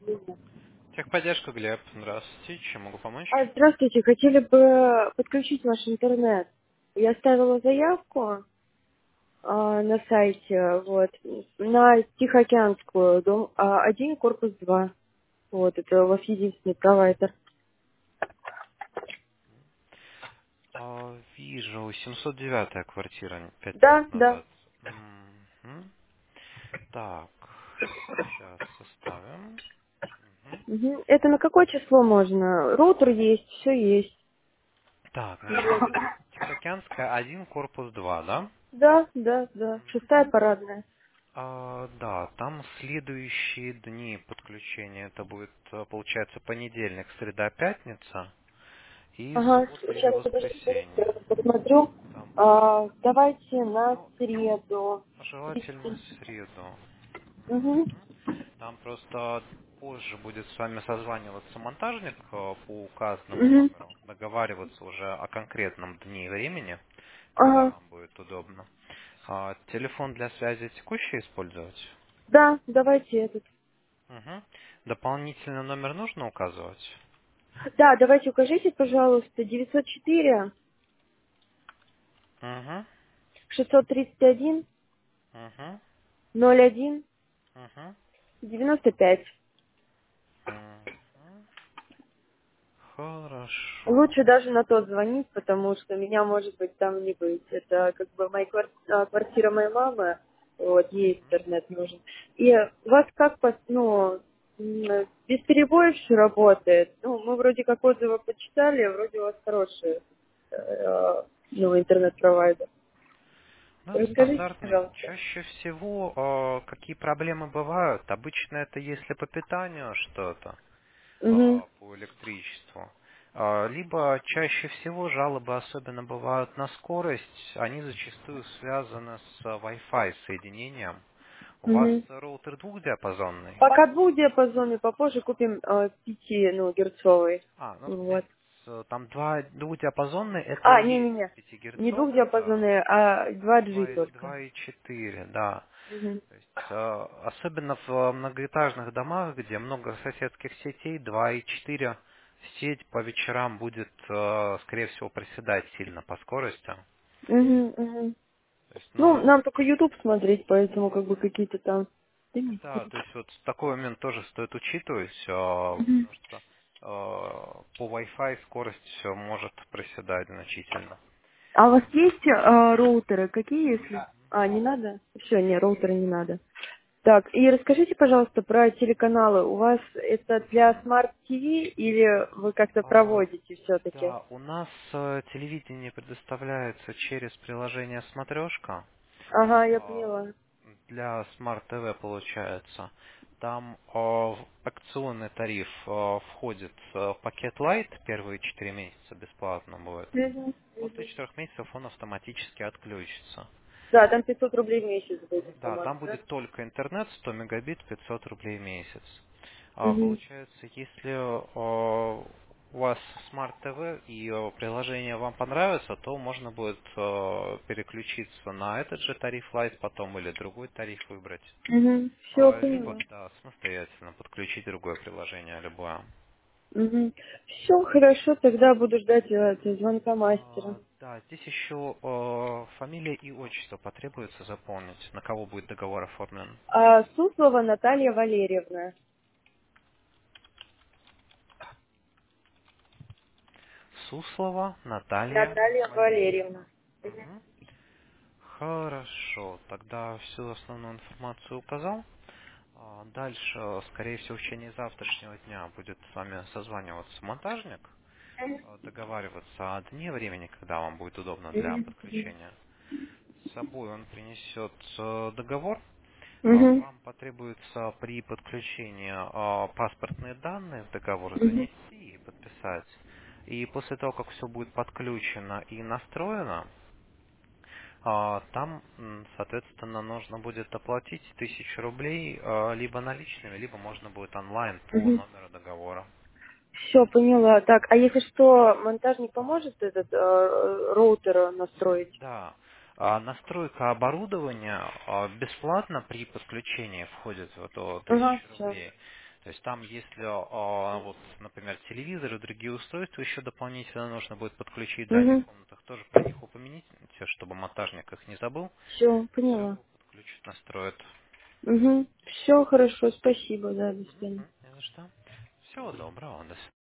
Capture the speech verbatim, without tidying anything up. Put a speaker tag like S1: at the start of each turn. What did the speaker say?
S1: Техподдержка, Глеб. Здравствуйте. Чем могу помочь?
S2: А, здравствуйте, хотели бы подключить ваш интернет. Я оставила заявку а, на сайте, вот, на Тихоокеанскую, дом а, один, корпус два. Вот, это у вас единственный провайдер.
S1: А, вижу, семьсот девятая квартира пять минут
S2: Да, да.
S1: назад. Мгм. Так, сейчас составим. Мгм.
S2: Мгм. Это на какое число можно? Роутер есть, все есть.
S1: Так, значит, Тихоокеанская один, корпус два, да?
S2: Да, да, да. Шестая
S1: Мгм.
S2: парадная.
S1: А, да, там следующие дни подключения. Это будет, э, получается, понедельник, среда, пятница и
S2: Ага,
S1: суббота или
S2: сейчас подождите, я
S1: воскресенье.
S2: посмотрю.
S1: Там,
S2: А, давайте на
S1: ну,
S2: среду.
S1: желательно среду.
S2: Угу.
S1: Там просто позже будет с вами созваниваться монтажник э, по указанному
S2: Угу.
S1: номеру, договариваться уже о конкретном дне и времени, когда
S2: Ага.
S1: вам будет удобно. А, телефон для связи текущий использовать?
S2: Да, давайте этот.
S1: Мгм. Дополнительный номер нужно указывать?
S2: Да, давайте укажите, пожалуйста, девятьсот четыре
S1: Угу.
S2: шестьсот тридцать один
S1: Угу.
S2: ноль один
S1: Угу.
S2: девяносто пять.
S1: Угу. Хорошо.
S2: Лучше даже на тот звонить, потому что меня может быть там не быть. Это как бы моя квар- а, квартира моей мамы, вот, ей интернет нужен. И у вас как, пос- ну, м, без перебоев все работает. Ну, мы вроде как отзывы почитали, вроде у вас хороший, э, ну, интернет-провайдер.
S1: Ну,
S2: Расскажите,
S1: стандартный.
S2: пожалуйста.
S1: Чаще всего э, какие проблемы бывают? Обычно это если по питанию что-то,
S2: Угу.
S1: а, по электричеству. А, Либо чаще всего жалобы особенно бывают на скорость, они зачастую связаны с а, Wi-Fi соединением. У вас
S2: Угу.
S1: роутер двухдиапазонный?
S2: Пока двухдиапазонный, попозже купим э, пяти, ну, герцовый.
S1: А, ну
S2: Вот.
S1: здесь э, там два двухдиапазонный, это и
S2: А, не, не,
S1: есть
S2: не. Не
S1: пятигерцовый, да,
S2: двухдиапазонный, а два джи
S1: два и
S2: только.
S1: два и четыре, да.
S2: Угу.
S1: То есть, э, особенно в э, многоэтажных домах, где много соседских сетей, два и четыре сеть по вечерам будет, э, скорее всего, проседать сильно по скорости.
S2: Угу, угу.
S1: То есть,
S2: Ну,
S1: ну,
S2: нам только YouTube смотреть, поэтому как бы какие-то там... Да нет.
S1: да, то есть вот такой момент тоже стоит учитывать, э, потому что э, по Wi-Fi скорость э, может проседать значительно.
S2: А у вас есть э, роутеры? Какие, если... А, не надо? Все, не, роутеры не надо. Так, и расскажите, пожалуйста, про телеканалы. У вас это для Smart ти ви или вы как-то
S1: А,
S2: проводите все-таки?
S1: да, у нас э, телевидение предоставляется через приложение «Смотрешка».
S2: Ага, я
S1: А,
S2: поняла.
S1: Для Smart ти ви получается. Там э, в акционный тариф э, входит э, пакет Lite, первые четыре месяца бесплатно будет.
S2: Мгм.
S1: После четырех месяцев он автоматически отключится.
S2: Да, там пятьсот рублей в месяц будет,
S1: Да,
S2: по-моему,
S1: там
S2: да?
S1: будет только интернет, сто мегабит, пятьсот рублей в месяц. А,
S2: Угу.
S1: получается, если э, у вас Smart ти ви и э, приложение вам понравится, то можно будет э, переключиться на этот же тариф Lite потом или другой тариф выбрать.
S2: Угу. Все,
S1: А, Либо,
S2: поняла.
S1: да, самостоятельно подключить другое приложение, любое.
S2: Угу. Все, хорошо, тогда буду ждать э, звонка мастера.
S1: А, Да, здесь еще э, фамилия и отчество потребуется заполнить, на кого будет договор оформлен.
S2: А, Суслова Наталья Валерьевна.
S1: Суслова Наталья
S2: Наталья
S1: Валерьевна.
S2: Валерьевна.
S1: Мгм. Хорошо, тогда всю основную информацию указал. А, Дальше, скорее всего, в течение завтрашнего дня будет с вами созваниваться монтажник, э, договариваться о дне времени, когда вам будет удобно для подключения. С собой он принесет э, договор. А,
S2: Угу.
S1: Вам потребуется при подключении а, паспортные данные в договор
S2: Угу.
S1: занести и подписать. И после того, как все будет подключено и настроено, а, там, м, соответственно, нужно будет оплатить тысячу рублей а, либо наличными, либо можно будет онлайн по
S2: Угу.
S1: номеру договора.
S2: Все, поняла. Так, а если что, монтажник поможет этот э, роутер настроить?
S1: Да. А, Настройка оборудования а, бесплатно при подключении входит в эту
S2: Ага,
S1: тысячу
S2: все.
S1: рублей. То есть там, если, а, вот, например, телевизор и другие устройства еще дополнительно нужно будет подключить в дальних
S2: Угу.
S1: комнатах, тоже про них упомяните, чтобы монтажник их не забыл.
S2: Все,
S1: Все
S2: поняла.
S1: подключит, настроит.
S2: Угу. Все хорошо, спасибо, да, до
S1: Мгм,
S2: свидания.
S1: мгм, не за что. Всего доброго, до свидания.